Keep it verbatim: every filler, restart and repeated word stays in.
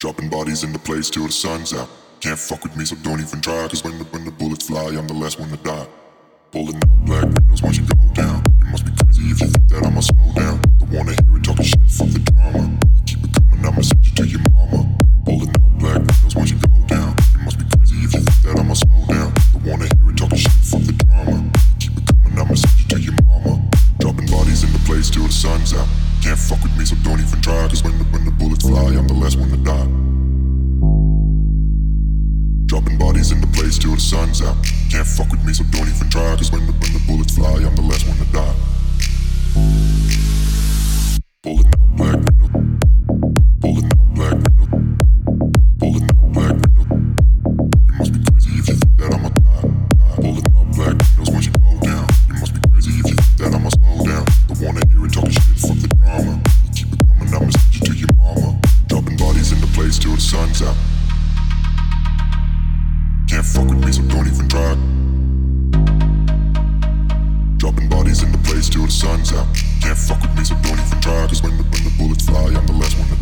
Dropping bodies in the place till the sun's out. Can't fuck with me, so don't even try. Cause when the, when the bullets fly, I'm the last one to die. Pulling up black windows once you go down. You must be crazy if you think that I'ma slow down. Don't wanna hear it talking shit, fuck the drama. You keep it coming, I'ma send you to your mama. Pulling up black windows once you go down. You must be crazy if you think that I'ma slow down. Don't wanna hear it talking shit, fuck the drama. You keep it coming, I'ma send you to your mama. Dropping bodies in the place till the sun's out. Can't fuck with me, so don't even try. Cause when the, when the bullets fly, I'm the last one to die. Dropping bodies in the place till the sun's out. Can't fuck with me, so don't even try. Cause when the, when the bullets fly, I'm the last one to die. Pulling up black window. Pulling up black window. Pulling up black window. You must be crazy if you think that I'ma die. die. Pulling up black windows once you go down. You must be crazy if you think that I'ma slow down. Don't wanna hear it talking shit, fuck the drama. You keep it coming, I'ma send you to your mama. Dropping bodies in the place till the sun's out. Can't fuck with me, so don't even try. Dropping bodies in the place till the sun's out. Can't fuck with me, so don't even try. Cause when the, when the bullets fly, I'm the last one to